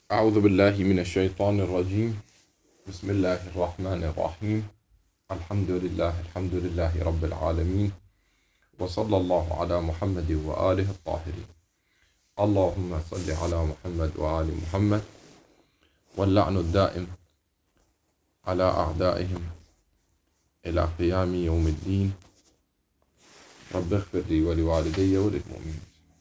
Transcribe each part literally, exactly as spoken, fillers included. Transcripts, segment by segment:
أعوذ بالله من الشيطان الرجيم. بسم الله الرحمن الرحيم. الحمد لله الحمد لله رب العالمين، وصلى الله على محمد وآله الطاهرين. اللهم صل على محمد وآل محمد، واللعن الدائم على أعدائهم إلى قيام يوم الدين. رب اغفر لي ولوالدي وللمؤمنين.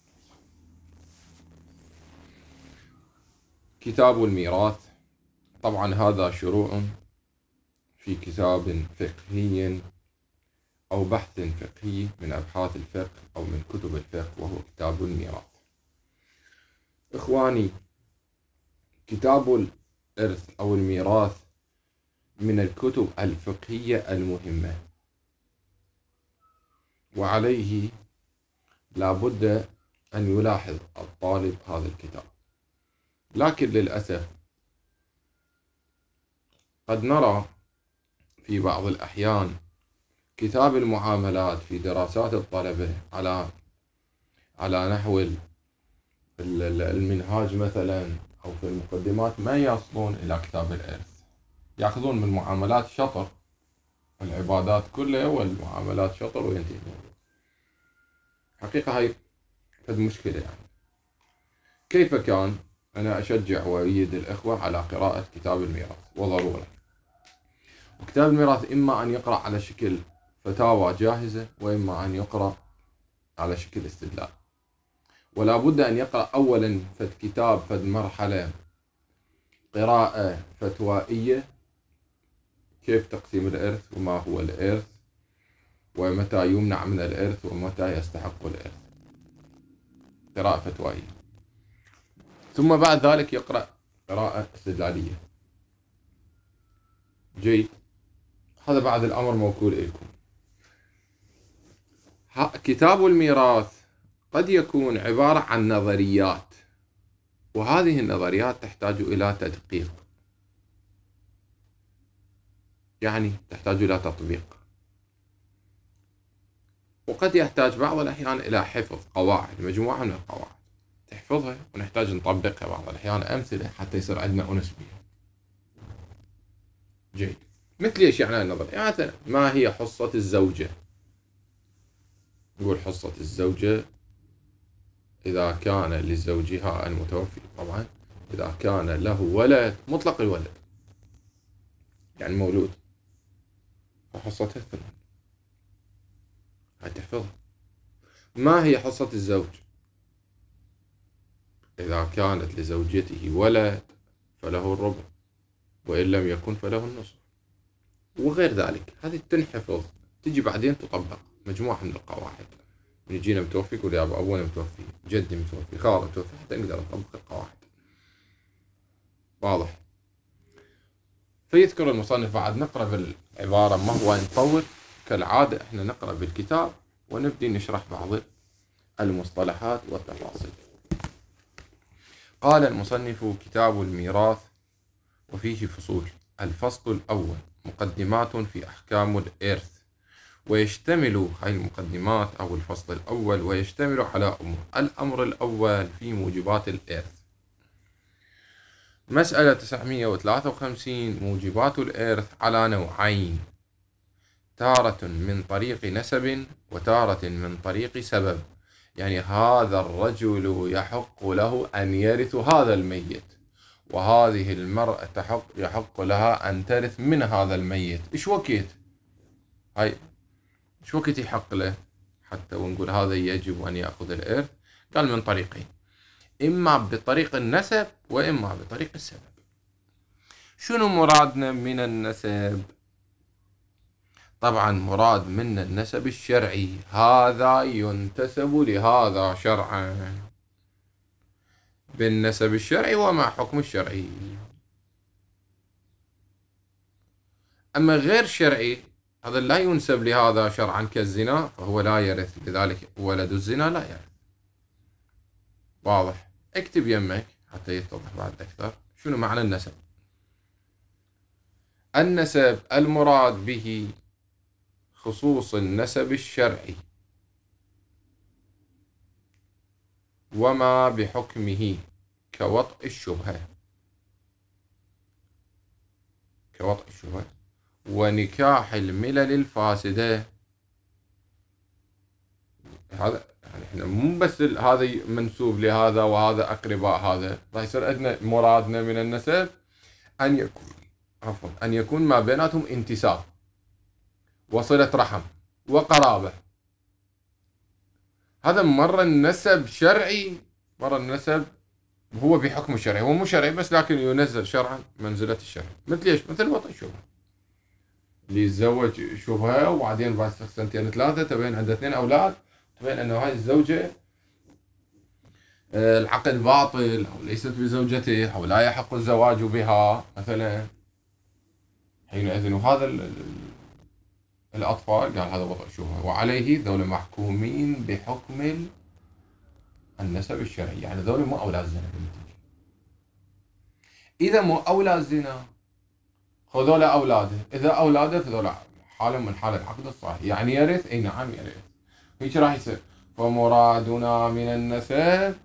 كتاب الميراث. طبعا هذا شروع في كتاب فقهي أو بحث فقهي من أبحاث الفقه أو من كتب الفقه، وهو كتاب الميراث. إخواني، كتاب الإرث أو الميراث من الكتب الفقهية المهمة، وعليه لا بد أن يلاحظ الطالب هذا الكتاب. لكن للأسف قد نرى في بعض الأحيان كتاب المعاملات في دراسات الطلبة على على نحو المنهاج مثلا أو في المقدمات ما يصلون إلى كتاب الإرث، يأخذون من المعاملات شطر، العبادات كلها والمعاملات شطر وينتهي. حقيقة هاي قد مشكلة. يعني كيف كان؟ أنا أشجع وأيد الإخوة على قراءة كتاب الميراث وضرورة. وكتاب الميراث إما أن يقرأ على شكل فتاوى جاهزة، وإما أن يقرأ على شكل استدلال. ولا بد أن يقرأ أولا فد كتاب فد مرحلة قراءة فتوائية، كيف تقسيم الإرث وما هو الإرث ومتى يمنع من الإرث ومتى يستحق الإرث، قراءة فتوائية. ثم بعد ذلك يقرأ قراءة استدلالية. جيد، هذا بعد الأمر موكول إليكم. كتاب الميراث قد يكون عبارة عن نظريات، وهذه النظريات تحتاج إلى تدقيق، يعني تحتاج إلى تطبيق. وقد يحتاج بعض الأحيان إلى حفظ قواعد، مجموعة من القواعد تحفظها ونحتاج نطبقها بعض الأحيان أمثلة حتى يصير عندنا أنس بها. جيد، مثل إيش يعني النظر؟ يعني مثلا ما هي حصة الزوجة؟ نقول حصة الزوجة إذا كان لزوجها المتوفي، طبعا إذا كان له ولد مطلق الولد، يعني مولود، فحصته الثمن، هاي تحفظها. ما هي حصة الزوج؟ إذا كانت لزوجته ولد فله الربع، وإن لم يكن فله النصف، وغير ذلك. هذه تنحفظ، تجي بعدين تطبق مجموعة من القواعد. من يجينا متوفي يقول يا أبو أبونا متوفي، جدي متوفي، خالي متوفي، حتى نقدر نطبق القواعد. واضح؟ فيذكر المصنف بعد، نقرأ بالعبارة ما هو نطول كالعادة، احنا نقرأ بالكتاب ونبدي نشرح بعض المصطلحات والتفاصيل. قال المصنف: كتاب الميراث وفيه فصول. الفصل الأول: مقدمات في أحكام الإرث. ويشتمل هاي المقدمات أو الفصل الأول ويشتمل على أمور. الأمر الأول في موجبات الإرث. مسألة تسعمائة وثلاثة وخمسين: موجبات الإرث على نوعين: تارة من طريق نسب وتارة من طريق سبب. يعني هذا الرجل يحق له أن يرث هذا الميت، وهذه المرأة تحق يحق لها أن ترث من هذا الميت. إيش وقت هاي إيش وقت يحق له حتى ونقول هذا يجب أن يأخذ الإرث؟ قال من طريقين: إما بطريق النسب وإما بطريق السبب. شنو مرادنا من النسب؟ طبعا مراد من النسب الشرعي، هذا ينتسب لهذا شرعا. بالنسب الشرعي وما حكم الشرعي. أما غير شرعي هذا لا ينسب لهذا شرعا كالزنا، فهو لا يرث، لذلك ولد الزنا لا يرث. واضح؟ اكتب يمك حتى يتضح بعد أكثر شنو معنى النسب. النسب المراد به خصوص النسب الشرعي وما بحكمه كوطء الشبهة. كوطء الشبهة ونكاح الملل الفاسدة. هذا يعني احنا مو بس هذا منسوب لهذا وهذا أقرباء هذا، راح يصير عندنا مرادنا من النسب أن يكون عفوا أن يكون ما بيناتهم انتساب وصلة رحم وقرابة. هذا مرة النسب شرعي، مرة النسب هو بحكم الشرعي، هو مو شرعي بس لكن ينزل شرعا منزلة الشرع. مثل ايش؟ مثل وطء الشبهة، اللي يتزوج شبهة وبعدين بعد سنتين ثلاثة تبين عنده اثنين أولاد، تبين أنه هاي الزوجة العقد باطل أو ليست بزوجته أو لا يحق الزواج بها مثلا، حينئذ وهذا الأطفال قال هذا وطء شبهة، وعليه ذول محكومين بحكم النسب الشرعي، يعني ذول مو أولاد زنا. إذا مو أولاد زنا خذول أولاده، إذا أولاده فذول حالة من حال العقد الصحيح، يعني يرث. أي نعم يرث. هيك راح يصير. فمرادنا من النسب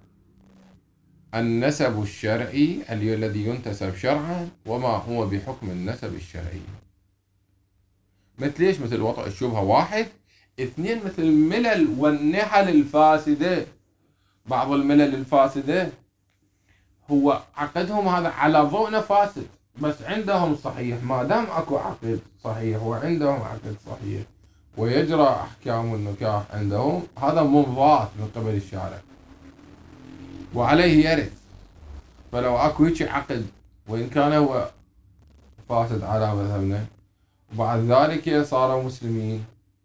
النسب الشرعي الذي ينتسب شرعا وما هو بحكم النسب الشرعي. مثل ليش؟ مثل وطء الشبهة واحد. اثنين، مثل الملل والنحل الفاسدة. بعض الملل الفاسدة هو عقدهم هذا على ضوء فاسد بس عندهم صحيح، ما دام اكو عقد صحيح وعندهم عقد صحيح ويجرى احكام النكاح عندهم، هذا منضات من قبل الشارع وعليه يرث. فلو اكو هيك عقد وان كان هو فاسد على مذهبنا وبعد ذلك صاروا مسلمين،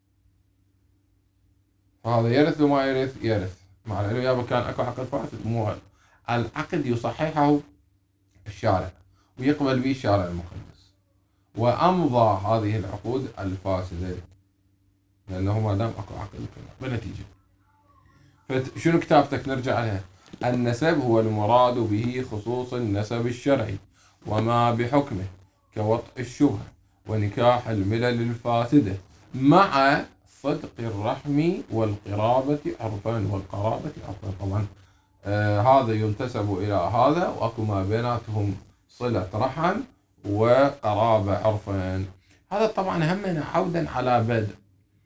فهذا يرث وما يرث يرث، مع العلم يابا كان اكو عقد فاسد، مو العقد يصححه الشارع ويقبل به الشارع المقدس وأمضى هذه العقود الفاسدة، لأنه ما دام أكو عقد بنتيجة. فشنو كتابتك نرجع لها؟ النسب هو المراد به خصوص النسب الشرعي وما بحكمه كوطء الشبهة ونكاح الملل الفاسدة مع صدق الرحم والقرابة عرفا والقرابة عرفا. طبعا آه هذا ينتسب إلى هذا وأكو ما بيناتهم صلة رحم وقرابة عرفا. هذا طبعا همنا عودا على بدء.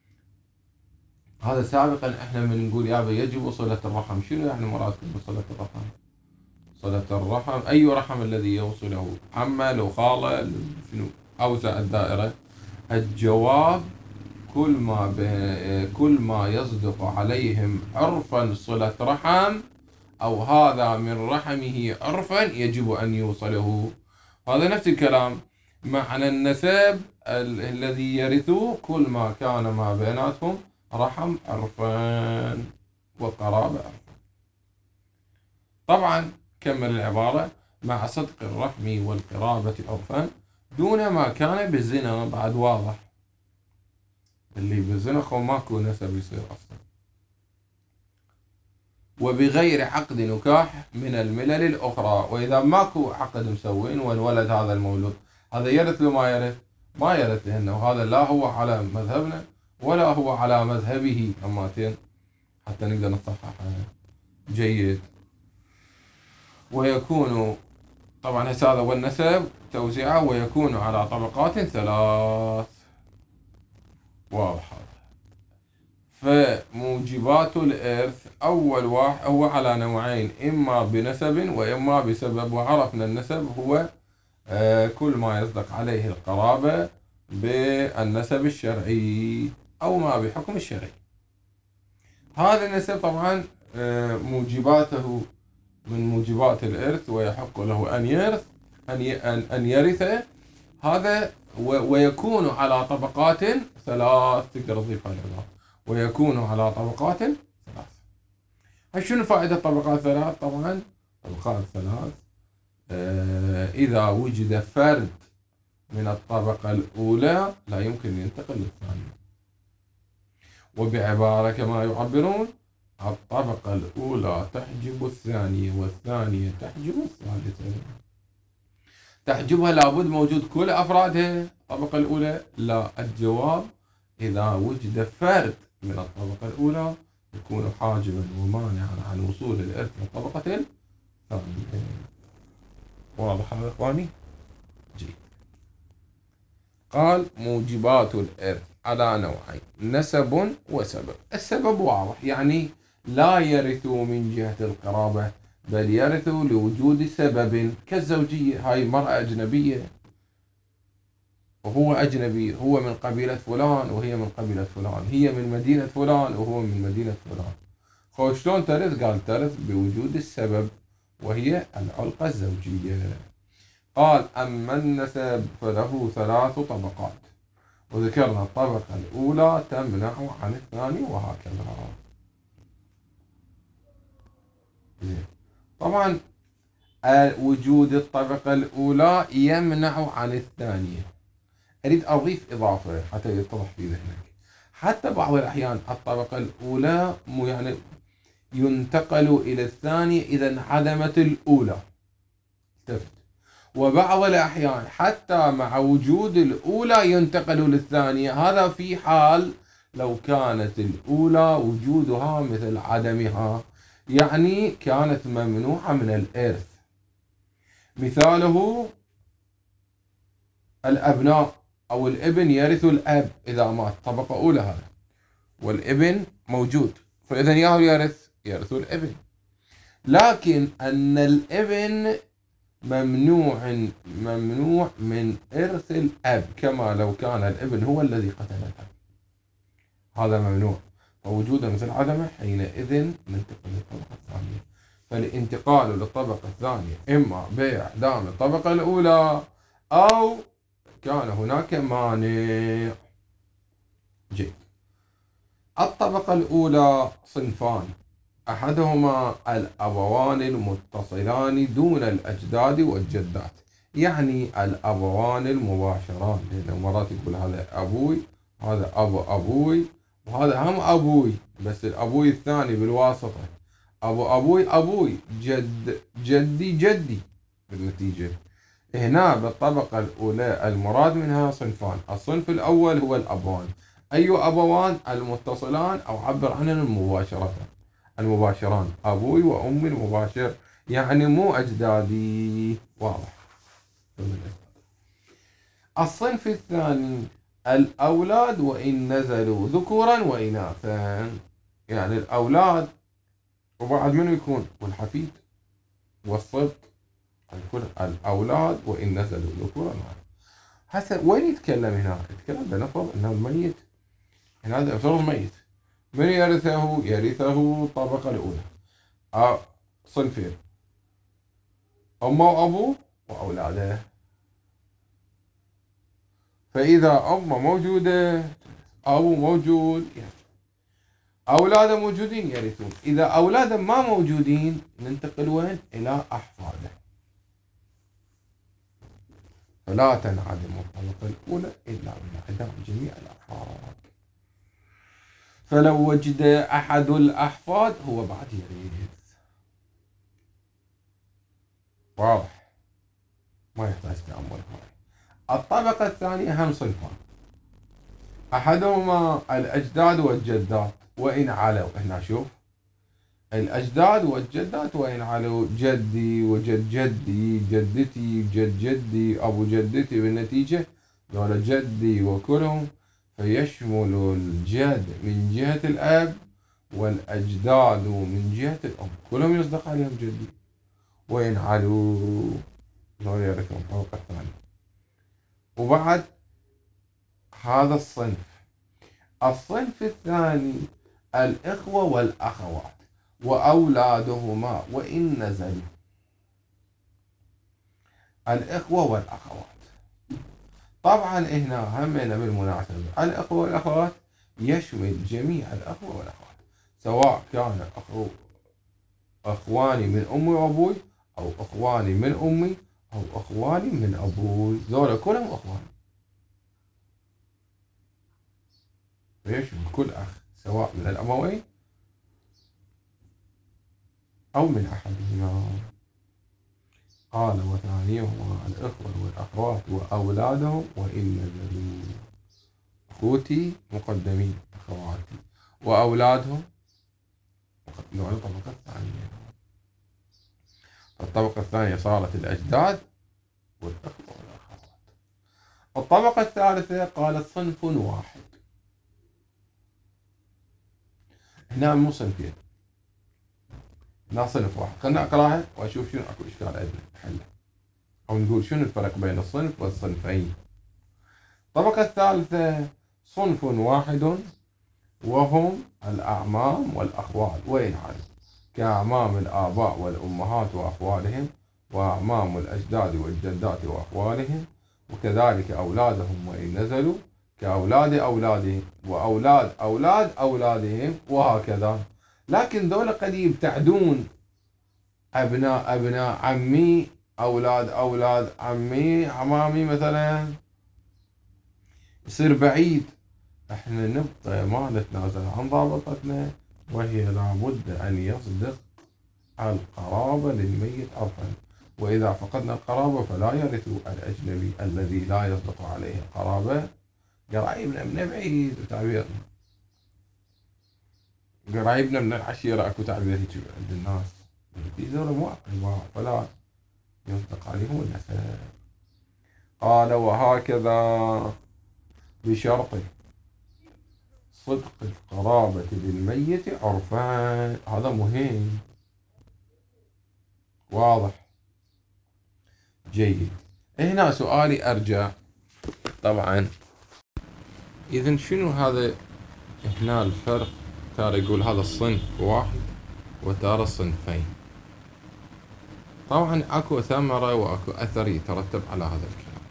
هذا سابقا احنا من نقول يابا يجب صلة الرحم. شنو يعني مرادكم بصلة الرحم؟ صلة الرحم أي رحم الذي يوصله؟ عمه لو خاله شنو؟ أوسع الدائرة. الجواب كل ما كل ما يصدق عليهم عرفا صلة رحم أو هذا من رحمه عرفا يجب أن يوصله. هذا نفس الكلام معنى النسب ال الذي يرثوه كل ما كان ما بيناتهم رحم عرفان وقرابة عرفان. طبعا كمل العبارة مع صدق الرحم والقرابة عرفان دون ما كان بالزنا. بعد واضح اللي بالزنا خو ماكو نسب يصير أصلا. وبغير عقد نكاح من الملل الأخرى. وإذا ماكو عقد مسوين والولد هذا المولود هذا يرث له ما يرث؟ ما يرث، لأنه هذا لا هو على مذهبنا ولا هو على مذهبه أماتين حتى نقدر نصحح جيد. ويكون طبعا هذا هو النسب توزيعه ويكون على طبقات ثلاث. واضح. فموجبات الإرث أول واحد هو على نوعين، إما بنسب وإما بسبب. وعرفنا النسب هو كل ما يصدق عليه القرابة بالنسب الشرعي أو ما بحكم الشرعي. هذا النسب طبعا موجباته من موجبات الإرث ويحق له أن يرث أن يرث هذا. ويكون على طبقات ثلاث. تقدر تضيف هذه العبارة ويكون على طبقات ثلاث. شنو فائدة طبقات ثلاث؟ طبعا طبقات ثلاث آه إذا وجد فرد من الطبقة الأولى لا يمكن ينتقل للثانية. وبعبارة كما يعبرون الطبقة الأولى تحجب الثانية والثانية تحجب الثالثة. تحجبها لابد موجود كل أفرادها الطبقة الأولى؟ لا، الجواب إذا وجد فرد من الطبقة الأولى يكون حاجبا ومانعا عن وصول الإرث للطبقة الثانية. واضح هذا إخواني؟ جيد. قال موجبات الإرث على نوعين: نسب وسبب. السبب واضح، يعني لا يرثوا من جهة القرابة، بل يرثوا لوجود سبب، كالزوجية. هاي المرأة أجنبية وهو أجنبي، هو من قبيلة فلان وهي من قبيلة فلان، هي من مدينة فلان وهو من مدينة فلان. فشلون ترث؟ قال ترث بوجود السبب، وهي العلقة الزوجية. قال أما النسب فله ثلاث طبقات، وذكرنا الطبقة الأولى تمنع عن الثاني، وهكذا. طبعا وجود الطبقة الأولى يمنع عن الثانية. أريد أضيف إضافة حتى يتضح في ذهنك. حتى بعض الأحيان الطبقة الأولى يعني ينتقل إلى الثانية إذا انعدمت الأولى، التفت. وبعض الأحيان حتى مع وجود الأولى ينتقل للثانية، هذا في حال لو كانت الأولى وجودها مثل عدمها، يعني كانت ممنوعة من الإرث. مثاله الأبناء أو الابن يرث الأب إذا مات، طبقة أولى هذا، والابن موجود، فإذا ياهو يرث يرث الابن. لكن أن الابن ممنوع ممنوع من إرث الأب، كما لو كان الابن هو الذي قتل الأب، هذا ممنوع. فوجوده مثل عدمه، حينئذ ننتقل للطبقة الثانية. فالانتقال للطبقة الثانية إما بإعدام الطبقة الأولى أو كان هناك مانع. جيد. الطبقة الأولى صنفان: أحدهما الأبوان المتصلان دون الأجداد والجدات، يعني الأبوان المباشران، لأن مرات يقول هذا أبوي، هذا أبو أبوي، وهذا هم أبوي، بس الأبوي الثاني بالواسطة، أبو أبوي أبوي، جد جدي جدي بالنتيجة. هنا بالطبقة الأولى المراد منها صنفان: الصنف الأول هو الأبوان. أي أبوان؟ المتصلان، أو عبر عنهم مباشرة، المباشران، أبوي وأمي المباشر، يعني مو أجدادي. واضح. الصنف الثاني الأولاد وإن نزلوا ذكورا وإناثا، يعني الأولاد وبعد منه يكون والحفيد والصبط، يكون الأولاد وإن نزلوا ذكورا. هسه وين يتكلم هنا؟ يتكلم بنفرض أنه الميت، هنا هذا افترض ميت، من يرثه؟ يرثه الطبقة الأولى أه صنفين: أمه وأبوه وأولاده. فإذا أمه موجودة، أبوه موجود، أولاده موجودين يرثون. إذا أولاده ما موجودين ننتقل وين؟ إلى أحفاده. فلا تنعدم الطبقة الأولى إلا بانعدام جميع الأحفاد. فلو وجد أحد الأحفاد هو بعد يرث. واضح، ما يحتاج تأمل هاي. الطبقة الثانية هم صنفان: أحدهما الأجداد والجدات وإن علوا. هنا شوف، الأجداد والجدات وإن علوا، جدي وجد جدي، جدتي جد جدي، أبو جدتي، بالنتيجة ذولا جدي وكلهم، فيشمل الجد من جهة الأب والأجداد من جهة الأم، كلهم يصدق عليهم جدي. وإن علوا ذولا يرثون الطبقة الثانية. وبعد هذا الصنف، الصنف الثاني الإخوة والأخوات وأولادهما وإن نزلوا. الإخوة والأخوات طبعا هنا همنا بالمناسبة الإخوة والأخوات يشمل جميع الأخوة والأخوات، سواء كان أخو أخواني من أمي وأبوي، أو أخواني من أمي، أو أخواني من أبوي، ذولا كلهم أخواني. فيشمل كل أخ سواء من الأبوين أو من أحدهما. قال وثانيهما الإخوة والأخوات وأولادهم وإن نزلوا. أخوتي مقدمين، أخواتي، وأولادهم مقدمين. الطبقة الثانية، الطبقة الثانية صارت الأجداد والإخوة والأخوات. الطبقة الثالثة قالت صنف واحد. هنا مو صنفين، هنا صنف واحد. خلنا أقرأها وأشوف شنو أكو إشكال عندنا حله، أو نقول شنو الفرق بين الصنف والصنفين. الطبقة الثالثة صنف واحد وهم الأعمام والأخوال. وين هذا؟ كأعمام الآباء والأمهات وأخوالهم، وأعمام الأجداد والجدات وأخوالهم، وكذلك أولادهم وإن نزلوا كأولاد أولادهم، وأولاد أولاد أولادهم، وهكذا. لكن ذولا قد يبتعدون، أبناء أبناء عمي، أولاد أولاد عمي عمامي مثلا، يصير بعيد. احنا نبقى ما نتنازل عن ضابطتنا، وهي لابد أن يصدق القرابة للميت عرفا، وإذا فقدنا القرابة فلا يرث الأجنبي الذي لا يصدق عليه القرابة. قرايبنا من بعيد، تعبيرنا قرايبنا من العشيرة، أكو تعبير هيك عند الناس، في ذولا مو أقرباء فلا يصدق عليهم النسب. قال وهكذا بشرط صدق القرابة للميت عرفان. هذا مهم، واضح، جيد. هنا سؤالي أرجع، طبعا إذن شنو هذا هنا الفرق؟ ترى يقول هذا الصنف واحد وترى الصنفين. طبعا أكو ثمرة وأكو أثر يترتب على هذا الكلام.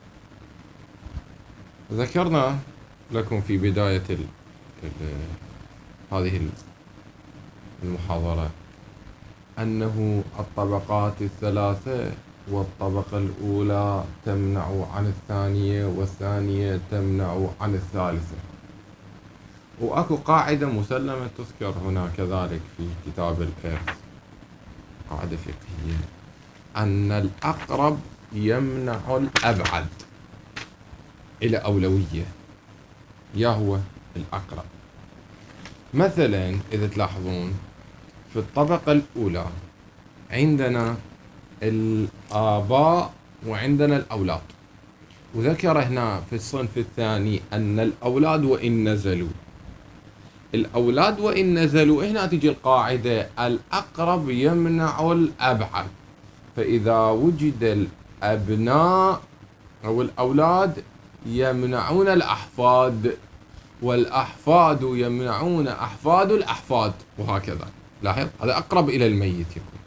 ذكرنا لكم في بداية ال ال هذه المحاضرة أنه الطبقات الثلاثة، والطبقة الأولى تمنع عن الثانية، والثانية تمنع عن الثالثة. وأكو قاعدة مسلمة تذكر هنا كذلك في كتاب الإرث، قاعدة فقهية، أن الأقرب يمنع الأبعد إلى أولوية، يا هو الأقرب. مثلا إذا تلاحظون في الطبقة الأولى عندنا الآباء وعندنا الأولاد، وذكر هنا في الصنف الثاني أن الأولاد وإن نزلوا، الأولاد وإن نزلوا، هنا تجي القاعدة الأقرب يمنع الأبعد. فإذا وجد الأبناء أو الأولاد يمنعون الأحفاد، والأحفاد يمنعون أحفاد الأحفاد، وهكذا. لاحظ، هذا أقرب إلى الميت يكون،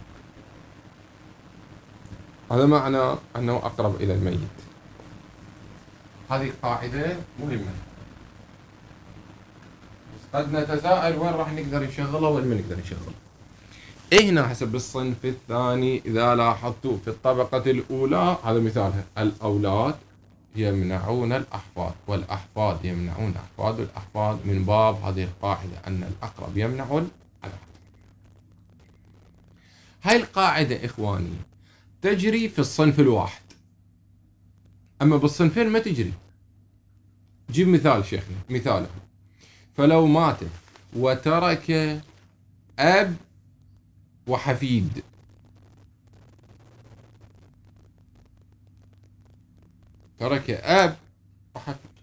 هذا معنى أنه أقرب إلى الميت. هذه قاعدة مهمة، قد نتساءل وين راح نقدر نشغلها وين ما نقدر نشغلها. إيه هنا حسب الصنف الثاني إذا لاحظتوا في الطبقة الأولى، هذا مثالها، الأولاد يمنعون الأحفاد، والأحفاد يمنعون أحفاد الأحفاد، من باب هذه القاعدة أن الأقرب يمنع الأبعد. هاي القاعدة إخواني تجري في الصنف الواحد، أما بالصنفين ما تجري. جيب مثال شيخنا، مثاله: فلو مات وترك أب وحفيد، ترك أب وحفيد،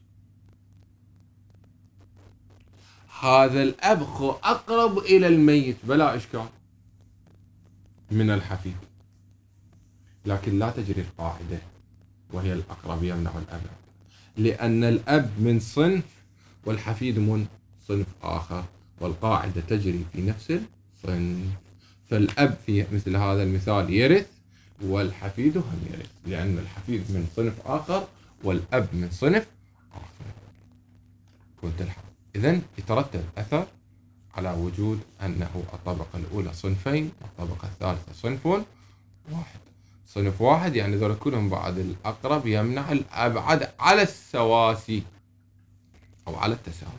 هذا الأب أقرب إلى الميت بلا إشكال من الحفيد، لكن لا تجري القاعدة وهي الأقرب يمنع الأبعد، لأن الأب من صنف والحفيد من صنف آخر، والقاعدة تجري في نفس الصنف. فالأب في مثل هذا المثال يرث، والحفيد هم يرث، لأن الحفيد من صنف آخر والأب من صنف آخر. كنت الحق. إذن يترتب أثر على وجود أنه الطبقة الأولى صنفين، والطبقة الثالثة صنف واحد. صنف واحد يعني ذول كلهم بعد الأقرب يمنع الأبعد على السواسي أو على التساوي،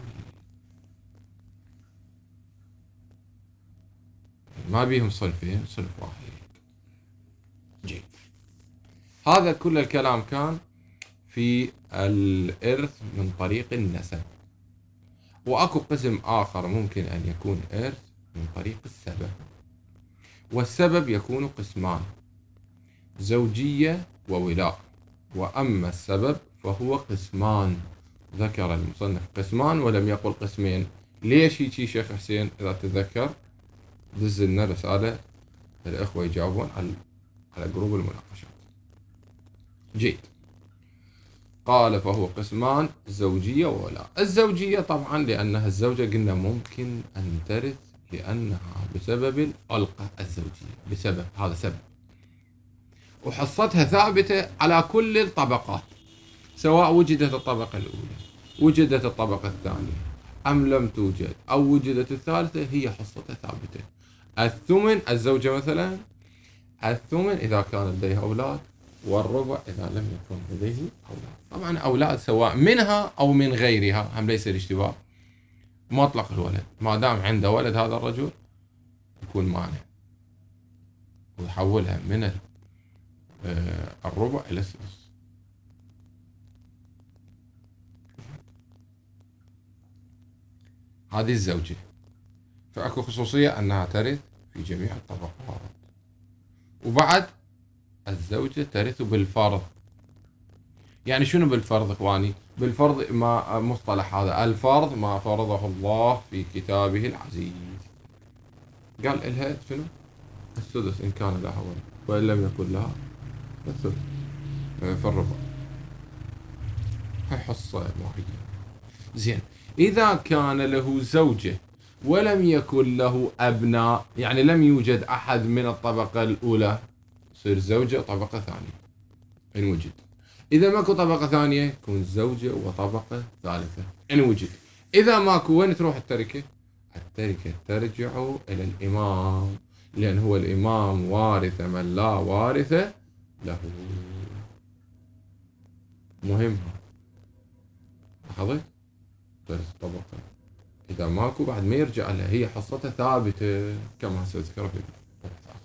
ما بيهم صنفين، صنف واحد. جيد. هذا كل الكلام كان في الإرث من طريق النسب. وأكو قسم آخر ممكن أن يكون إرث من طريق السبب، والسبب يكون قسمان: زوجية وولاء. وأما السبب فهو قسمان. ذكر المصنف قسمان ولم يقل قسمين. ليش هيك شيخ حسين؟ إذا تتذكر دز لنا رسالة الإخوة يجاوبون على على جروب المناقشات. جيد. قال فهو قسمان زوجية وولاء. الزوجية طبعا لأنها الزوجة قلنا ممكن أن ترث لأنها بسبب الألقة الزوجية، بسبب هذا سبب، وحصتها ثابتة على كل الطبقات، سواء وجدت الطبقة الأولى وجدت الطبقة الثانية أم لم توجد أو وجدت الثالثة، هي حصتها ثابتة. الثمن الزوجة مثلا الثمن إذا كان لديها أولاد، والربع إذا لم يكن لديه أولاد. طبعا أولاد سواء منها أو من غيرها، هم ليس الاشتباه، مطلق الولد ما دام عنده ولد هذا الرجل يكون مانع ويحولها من الربع إلى السدس. هذه الزوجة، فأكو خصوصية أنها ترث في جميع الطبقات. وبعد الزوجة ترث بالفرض. يعني شنو بالفرض إخواني؟ بالفرض ما مصطلح هذا الفرض ما فرضه الله في كتابه العزيز. قال إلها شنو؟ السدس إن كان لها ولد، وإن لم يكن لها الثلث في الربع. هاي حصة معينة. زين، إذا كان له زوجة ولم يكن له أبناء، يعني لم يوجد أحد من الطبقة الأولى، يصير زوجة طبقة ثانية إن وجد. إذا ماكو طبقة ثانية يكون زوجة وطبقة ثالثة إن وجد. إذا ماكو وين تروح التركة؟ التركة ترجع إلى الإمام، لأن هو الإمام وارث من لا وارث له. مهمة. لاحظت؟ ترث طبقة. إذا ماكو بعد ما يرجع لها، هي حصتها ثابتة كما سأذكر في البحث.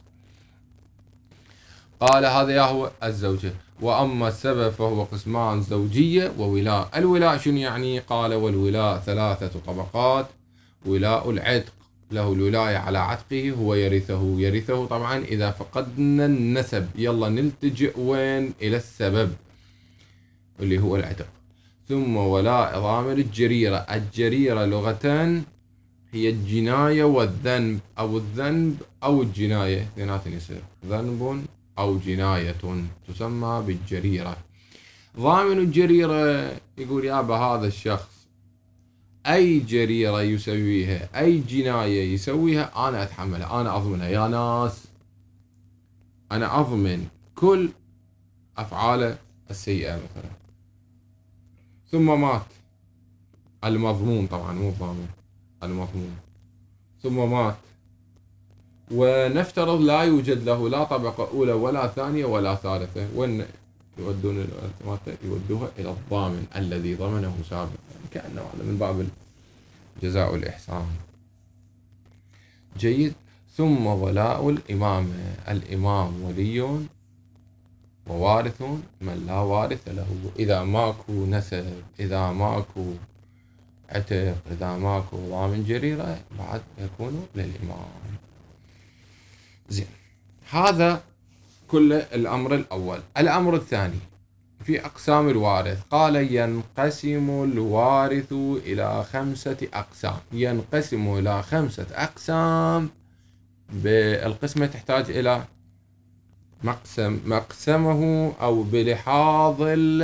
قال هذا هو الزوجة. وأما السبب فهو قسمان زوجية وولاء. الولاء شنو يعني؟ قال والولاء ثلاثة طبقات. ولاء العتق له الولاية على عتقه، هو يرثه يرثه طبعا إذا فقدنا النسب. يلا نلتجئ وين؟ إلى السبب اللي هو العتق. ثم ولاء ضامن الجريرة. الجريرة لغة هي الجناية والذنب، أو الذنب أو الجناية، اثنيناتن يصير ذنب أو جناية تسمى بالجريرة. ضامن الجريرة يقول يابا هذا الشخص أي جريرة يسويها، أي جناية يسويها أنا أتحملها، أنا أضمنها يا ناس، أنا أضمن كل أفعاله السيئة مثلا. ثم مات المضمون، طبعا مو الضامن، المضمون، ثم مات، ونفترض لا يوجد له لا طبقة أولى ولا ثانية ولا ثالثة، وين يودون الولاية؟ يودوها إلى الضامن الذي ضمنه سابقا، كأنه هذا من باب الجزاء والإحسان. جيد. ثم ولاء الإمام. الإمام ولي ووارث من لا وارث له. إذا ماكو نسب، إذا ماكو عتق، إذا ماكو ضامن جريرة، بعد يكون للإمام. زين، هذا كل الأمر الأول. الأمر الثاني في أقسام الوارث. قال ينقسم الوارث إلى خمسة أقسام. ينقسم إلى خمسة أقسام. بالقسمة تحتاج إلى مقسم مقسمه أو بلحاظ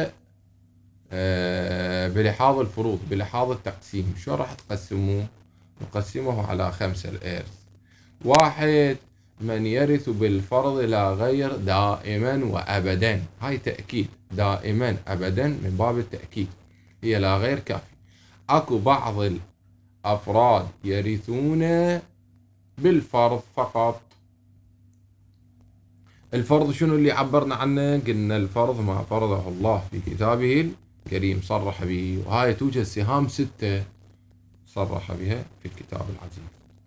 بلحاظ الفروض، بلحاظ التقسيم. شو راح تقسموه؟ نقسمه على خمسة الإرث. واحد، من يرث بالفرض لا غير دائما وأبدا. هاي تأكيد، دائما أبدا من باب التأكيد، هي لا غير كافي. أكو بعض الأفراد يرثون بالفرض فقط. الفرض شنو اللي عبرنا عنه؟ قلنا الفرض ما فرضه الله في كتابه الكريم صرح به، وهاي توجد سهام ستة صرح بها في الكتاب العزيز.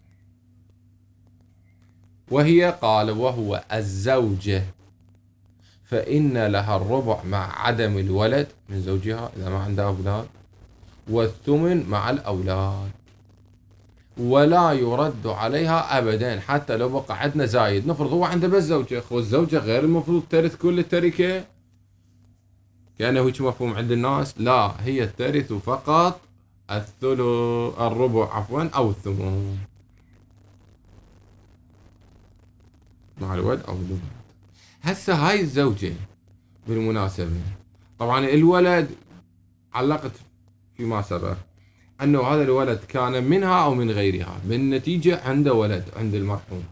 وهي قال وهو الزوجة، فإن لها الربع مع عدم الولد من زوجها إذا ما عندها أولاد، والثمن مع الأولاد، ولا يرد عليها أبدا حتى لو بقى عندنا زايد. نفرض هو عنده بس زوجة، والزوجة غير المفروض ترث كل التركة، كأنه هيك مفهوم عند الناس؟ لا، هي ترث فقط الثلث الربع عفوا أو الثمن مع الولد أو الولد. هسه هاي الزوجة بالمناسبة، طبعا الولد علقت فيما سبق أنه هذا الولد كان منها أو من غيرها، بالنتيجة عنده ولد عند المرحوم،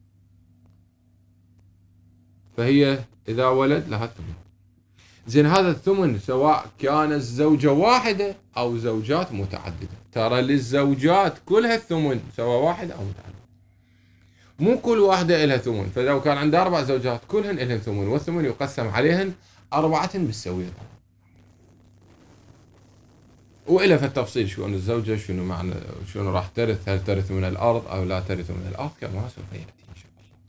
فهي إذا ولد لها الثمن. زين هذا الثمن سواء كانت زوجة واحدة أو زوجات متعددة، ترى للزوجات كلها الثمن سواء واحدة أو متعددة، مو كل واحدة إلها ثمن. فلو كان عنده أربع زوجات كلهن إلهن ثمن، والثمن يقسم عليهن أربعة بالسوية. وإلى في التفصيل شلون الزوجة شنو معنى شنو راح ترث، هل ترث من الأرض أو لا ترث من الأرض كما سوف يأتي إن شاء الله.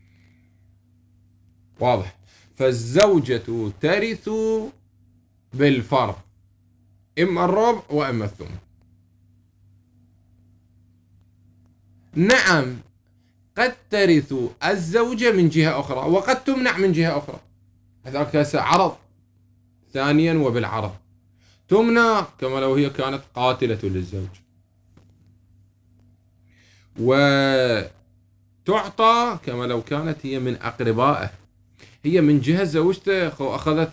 واضح؟ فالزوجة ترث بالفرض، إما الربع وإما الثمن. نعم قد ترث الزوجة من جهة أخرى وقد تمنع من جهة أخرى. هذاك هسه عرض ثانيا، وبالعرض تمنع كما لو هي كانت قاتلة للزوج، وتعطى كما لو كانت هي من أقربائه، هي من جهة زوجته أخذت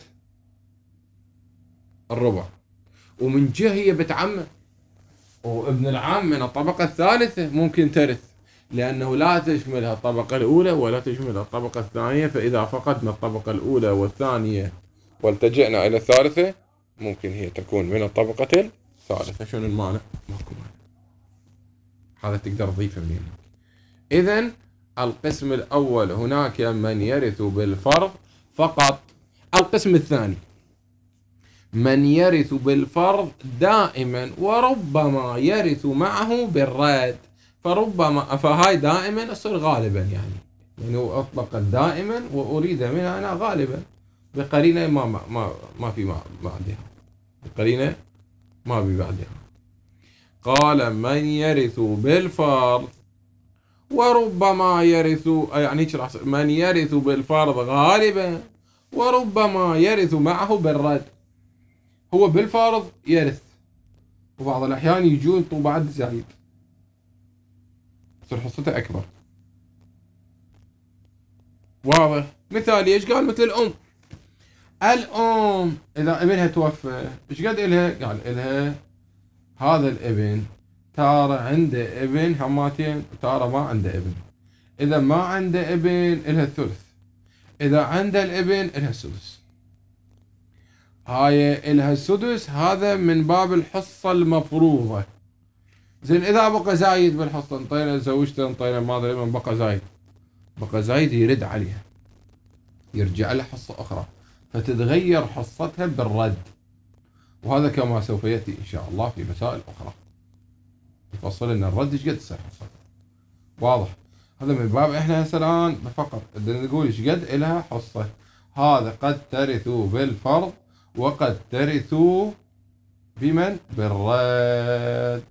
الربع، ومن جهة هي بنت عمه وابن العم من الطبقة الثالثة ممكن ترث، لأنه لا تشملها الطبقة الأولى ولا تشملها الطبقة الثانية. فإذا فقدنا الطبقة الأولى والثانية والتجئنا إلى الثالثة ممكن هي تكون من الطبقة الثالثة. شنو المانع؟ ماكو مانع، هذا تقدر تضيفه من هناك. إذن القسم الأول هناك من يرث بالفرض فقط. القسم الثاني من يرث بالفرض دائما وربما يرث معه بالرد. فربما فهاي دائما تصير غالبا، يعني يعني أطلقت دائما وأريد منها أنا غالبا بقرينة ما ما ما, ما في ما بعدها، بقرينة ما في بعدها. قال من يرث بالفرض وربما يرث، يعني من يرث بالفرض غالبا وربما يرث معه بالرد. هو بالفرض يرث، وبعض الأحيان يجون طبعات زايد تصير حصته أكبر. واضح؟ مثال ايش قال؟ مثل الأم. الأم إذا ابنها توفى ايش قد إلها؟ قال إلها هذا الابن ترى عنده ابن هماتين وترى ما عنده ابن. إذا ما عنده ابن إلها الثلث، إذا عنده الابن إلها السدس. هاي إلها السدس، هذا من باب الحصة المفروضة. زين إذا بقى زايد بالحصة، انطينا زوجته انطينا ما أدري من بقى زايد، بقى زايد يرد عليها، يرجع لها حصة أخرى، فتتغير حصتها بالرد. وهذا كما سوف يأتي إن شاء الله في مسائل أخرى يفصل لنا الرد ايش قد تصير حصتها. واضح؟ هذا من باب احنا هسه الآن فقط بدنا نقول ايش قد إلها حصة. هذا قد ترثوا بالفرض وقد ترثوا بمن؟ بالرد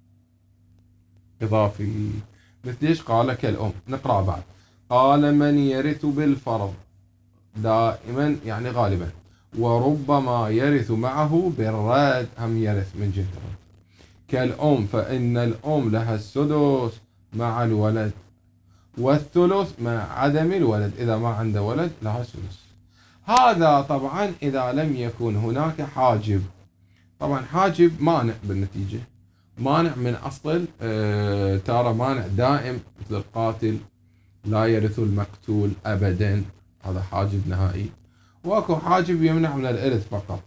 إضافي. مثل ايش؟ قال كالأم. نقرأ بعد. قال من يرث بالفرض دائما يعني غالبا، وربما يرث معه بالرد، هم يرث من جهة الرد كالأم، فإن الأم لها السدس مع الولد والثلث مع عدم الولد. إذا ما عنده ولد لها السدس. هذا طبعا إذا لم يكن هناك حاجب. طبعا حاجب مانع بالنتيجة، مانع من أصل اه ترى مانع دائم، مثل القاتل لا يرث المقتول أبدا، هذا حاجب نهائي. واكو حاجب يمنع من الإرث فقط.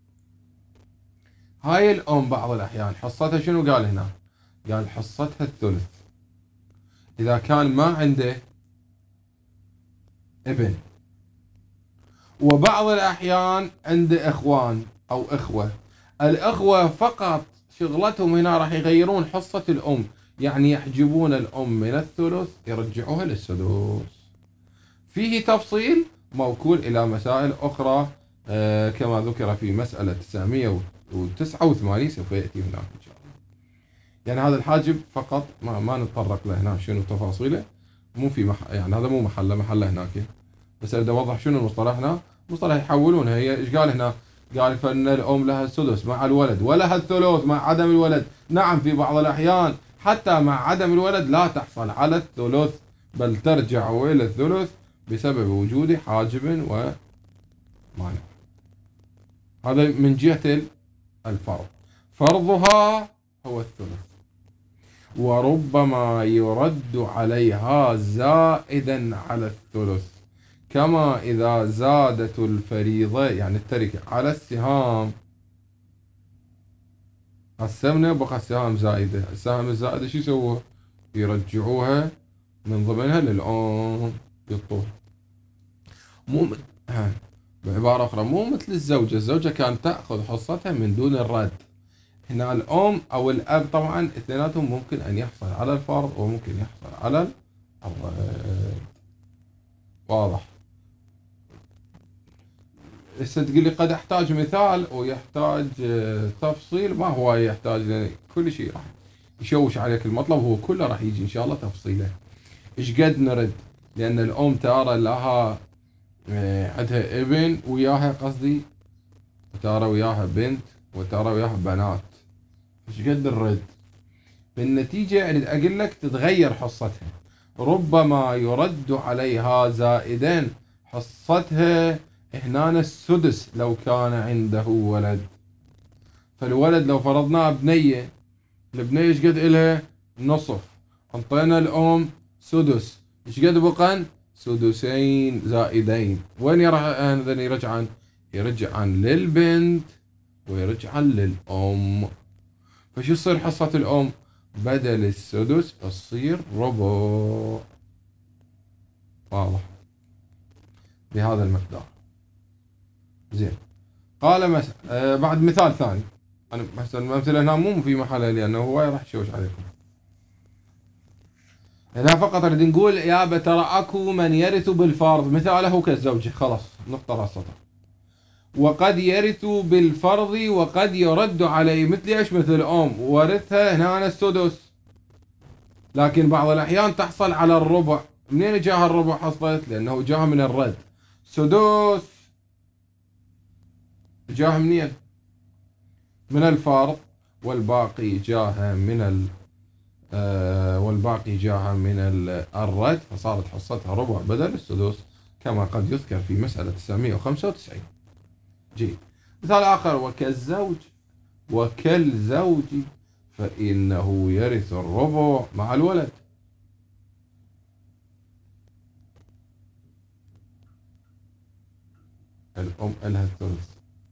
هاي الأم بعض الأحيان حصتها شنو قال هنا؟ قال حصتها الثلث إذا كان ما عنده ابن، وبعض الأحيان عنده إخوان أو إخوة. الإخوة فقط شغلتهم هنا راح يغيرون حصة الأم، يعني يحجبون الأم من الثلث يرجعوها للسدس. فيه تفصيل موكول إلى مسائل أخرى آه كما ذكر في مسألة تسعمئة وتسعة وثمانين سوف يأتي هناك إن شاء الله. يعني هذا الحاجب فقط ما, ما نتطرق له هنا شنو تفاصيله، مو في مح... يعني هذا مو محله محله هناك، بس أريد أوضح شنو المصطلح هنا. مصطلح يحولونه، هي إيش قال هنا؟ قال فإن الأم لها السدس مع الولد ولها الثلث مع عدم الولد. نعم في بعض الأحيان حتى مع عدم الولد لا تحصل على الثلث، بل ترجع إلى الثلث بسبب وجود حاجب ومانع. هذا من جهة الفرض. فرضها هو الثلث، وربما يرد عليها زائدا على الثلث، كما إذا زادت الفريضة يعني التركة على السهام. السمنة بقى السهام زائدة، السهام الزائدة شو يسووها؟ يرجعوها من ضمنها للأم بالطول. مو م... بعبارة أخرى مو مثل الزوجة، الزوجة كانت تأخذ حصتها من دون الرد. هنا الأم أو الأب طبعا اثنيناتهم ممكن أن يحصل على الفرض وممكن يحصل على الرد. واضح؟ هسه تقول لي قد احتاج مثال ويحتاج تفصيل. ما هو يحتاج، لأن كل شيء راح يشوش عليك المطلب، هو كله راح يجي إن شاء الله تفصيله. إيش قد نرد؟ لأن الأم ترى لها عندها ابن وياها، قصدي وترى وياها بنت وترى وياها بنات، إيش قد نرد؟ بالنتيجة أريد أقول لك تتغير حصتها. ربما يرد عليها زائدا حصتها هنا السدس لو كان عنده ولد. فالولد لو فرضناه بنية، البنية ايش قد إلها؟ نصف. انطينا الأم سدس، ايش قد بقن؟ سدسين زائدين. وين يرجعن؟ يرجعن للبنت ويرجعن للأم. فشو يصير حصة الأم؟ بدل السدس تصير ربع. واضح؟ بهذا المقدار. زين. قال مثلا آه بعد مثال ثاني. أنا مثلا الأمثلة هنا مو في محلها لأنه هو راح يشوش عليكم. هنا فقط نريد نقول يا ترى اكو من يرث بالفرض، مثاله كالزوجة، خلاص نقطة راس سطر. وقد يرث بالفرض وقد يرد عليه، مثل ايش؟ مثل الأم ورثها هنا السدس، لكن بعض الأحيان تحصل على الربع. منين جاها الربع حصلت؟ لأنه جاها من الرد. سدس جاها منين؟ من الفرض، والباقي جاها من ال آه والباقي جاها من الرد، فصارت حصتها ربع بدل السدس، كما قد يذكر في مسألة تسعمئة وخمسة وتسعين. جيد. مثال آخر: وكالزوج وكالزوج فإنه يرث الربع مع الولد. الأم لها الثلث.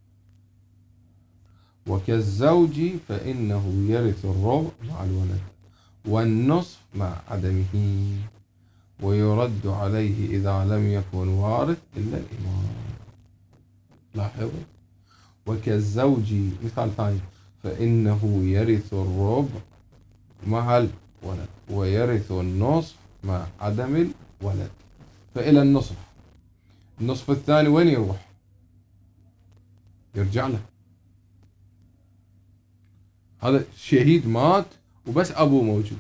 وكالزوج فإنه يرث الربع مع الولد والنصف مع عدمه، ويرد عليه إذا لم يكن وارث إلا الإمام. لاحظوا: وكالزوج مثال ثاني، فإنه يرث الربع مع الولد ويرث النصف مع عدم الولد. فإلى النصف، النصف الثاني وين يروح؟ يرجع له. هذا شهيد مات وبس أبوه موجود.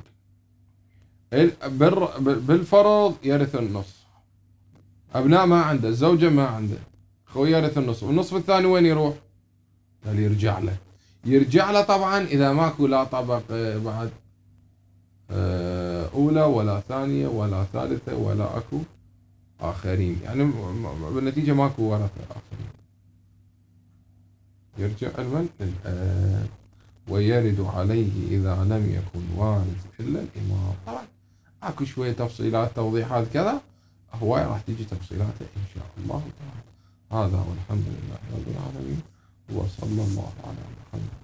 بالفرض يرث النصف، أبناء ما عنده، الزوجة ما عنده، خوي يرث النصف. والنصف الثاني وين يروح؟ قال يرجع له. يرجع له طبعا إذا ماكو لا طبق بعد أولى ولا ثانية ولا ثالثة ولا أكو آخرين، يعني بالنتيجة ماكو ورثة آخرين. يرجع المن للآب ويرد عليه إذا لم يكن وارث إلا الإمام. طبعا اكو شوية تفصيلات توضيحات كذا، هواي راح تيجي تفصيلاته إن شاء الله تعالى. هذا والحمد لله رب العالمين، وصلى الله على محمد.